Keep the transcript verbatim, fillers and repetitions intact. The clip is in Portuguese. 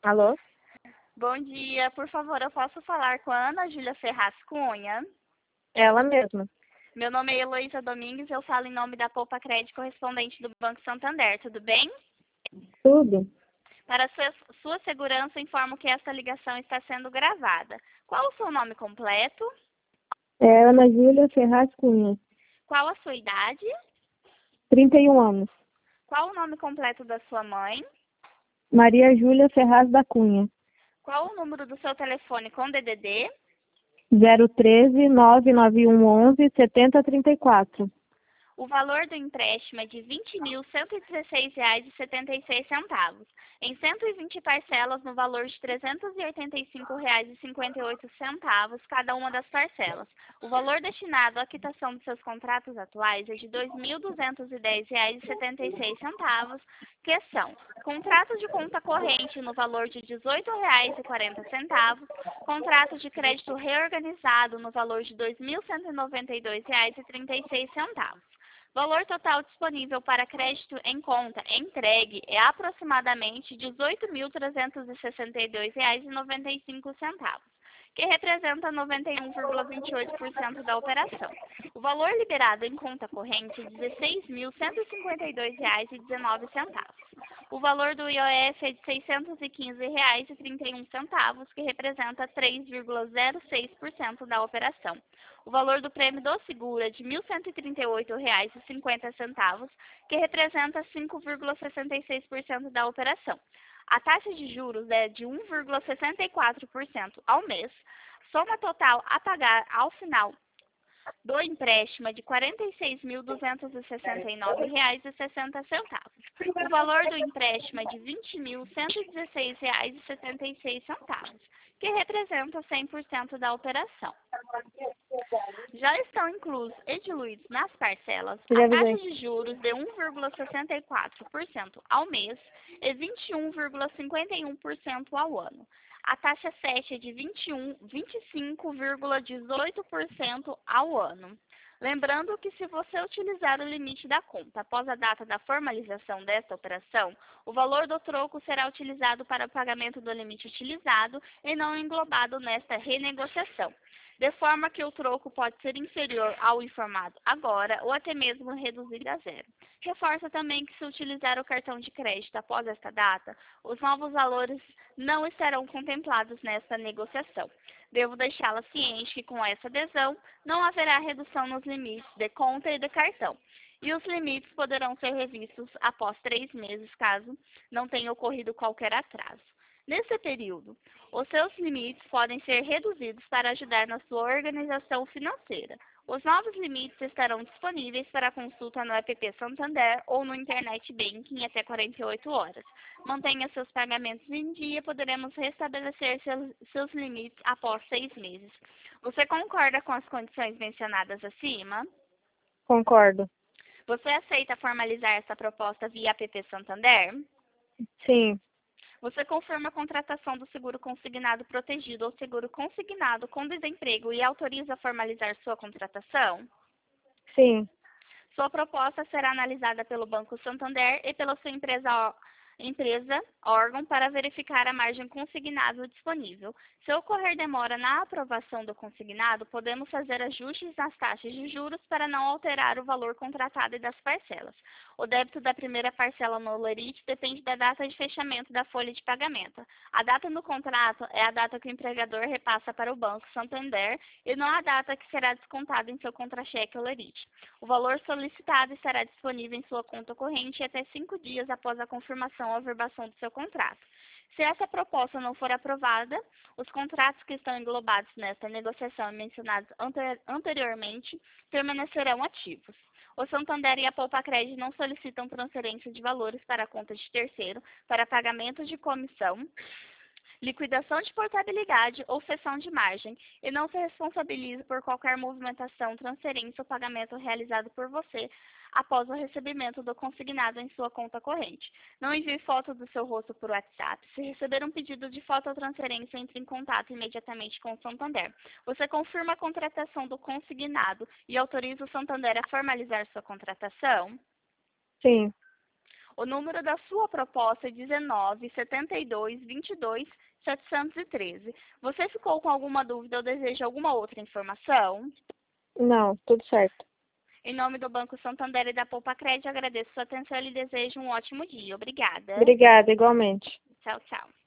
Alô? Bom dia, por favor, eu posso falar com a Ana Júlia Ferraz Cunha? Ela mesma. Meu nome é Heloísa Domingues, eu falo em nome da Poupa Crédito correspondente do Banco Santander, tudo bem? Tudo. Para sua, sua segurança, informo que esta ligação está sendo gravada. Qual o seu nome completo? É Ana Júlia Ferraz Cunha. Qual a sua idade? trinta e um anos. Qual o nome completo da sua mãe? Maria Júlia Ferraz da Cunha. Qual o número do seu telefone com D D D? zero treze, nove nove um onze, setenta trinta e quatro. O valor do empréstimo é de vinte mil cento e dezesseis reais e setenta e seis centavos, em cento e vinte parcelas no valor de trezentos e oitenta e cinco reais e cinquenta e oito centavos cada uma das parcelas. O valor destinado à quitação dos seus contratos atuais é de dois mil duzentos e dez reais e setenta e seis centavos, que são contrato de conta corrente no valor de dezoito reais e quarenta centavos, contrato de crédito reorganizado no valor de dois mil cento e noventa e dois reais e trinta e seis centavos. Valor total disponível para crédito em conta entregue é aproximadamente dezoito mil trezentos e sessenta e dois reais e noventa e cinco centavos, que representa noventa e um vírgula vinte e oito por cento da operação. O valor liberado em conta corrente é dezesseis mil cento e cinquenta e dois reais e dezenove centavos. O valor do I O F é de seiscentos e quinze reais e trinta e um centavos, que representa três vírgula zero seis por cento da operação. O valor do prêmio do seguro é de mil cento e trinta e oito reais e cinquenta centavos, que representa cinco vírgula sessenta e seis por cento da operação. A taxa de juros é de um vírgula sessenta e quatro por cento ao mês. Soma total a pagar ao final do empréstimo é de quarenta e seis mil duzentos e sessenta e nove reais e sessenta centavos. O valor do empréstimo é de vinte mil cento e dezesseis reais e setenta e seis centavos, que representa cem por cento da operação. Já estão inclusos e diluídos nas parcelas a taxa de juros de um vírgula sessenta e quatro por cento ao mês e vinte e um vírgula cinquenta e um por cento ao ano. A taxa sete é de vinte e um, vinte e cinco vírgula dezoito por cento ao ano. Lembrando que se você utilizar o limite da conta após a data da formalização desta operação, o valor do troco será utilizado para o pagamento do limite utilizado e não englobado nesta renegociação, de forma que o troco pode ser inferior ao informado agora ou até mesmo reduzido a zero. Reforça também que se utilizar o cartão de crédito após esta data, os novos valores não estarão contemplados nesta negociação. Devo deixá-la ciente que com essa adesão não haverá redução nos limites de conta e de cartão, e os limites poderão ser revistos após três meses, caso não tenha ocorrido qualquer atraso. Nesse período, os seus limites podem ser reduzidos para ajudar na sua organização financeira. Os novos limites estarão disponíveis para consulta no app Santander ou no Internet Banking até quarenta e oito horas. Mantenha seus pagamentos em dia, poderemos restabelecer seus, seus limites após seis meses. Você concorda com as condições mencionadas acima? Concordo. Você aceita formalizar essa proposta via app Santander? Sim. Você confirma a contratação do seguro consignado protegido ou seguro consignado com desemprego e autoriza a formalizar sua contratação? Sim. Sua proposta será analisada pelo Banco Santander e pela sua empresa, empresa órgão para verificar a margem consignado disponível. Se ocorrer demora na aprovação do consignado, podemos fazer ajustes nas taxas de juros para não alterar o valor contratado e das parcelas. O débito da primeira parcela no Lerite depende da data de fechamento da folha de pagamento. A data no contrato é a data que o empregador repassa para o Banco Santander e não a data que será descontada em seu contra-cheque ou Lerite. O valor solicitado estará disponível em sua conta corrente até cinco dias após a confirmação ou averbação do seu contrato. Se essa proposta não for aprovada, os contratos que estão englobados nesta negociação e mencionados anteriormente permanecerão ativos. O Santander e a Poupa Crédito não solicitam transferência de valores para a conta de terceiro para pagamento de comissão, liquidação de portabilidade ou cessão de margem, e não se responsabiliza por qualquer movimentação, transferência ou pagamento realizado por você após o recebimento do consignado em sua conta corrente. Não envie foto do seu rosto por WhatsApp. Se receber um pedido de foto ou transferência, entre em contato imediatamente com o Santander. Você confirma a contratação do consignado e autoriza o Santander a formalizar sua contratação? Sim. O número da sua proposta é dezenove, setenta e dois, vinte e dois, setecentos e treze. Você ficou com alguma dúvida ou deseja alguma outra informação? Não, tudo certo. Em nome do Banco Santander e da Poupa Crédito, agradeço sua atenção e lhe desejo um ótimo dia. Obrigada. Obrigada, igualmente. Tchau, tchau.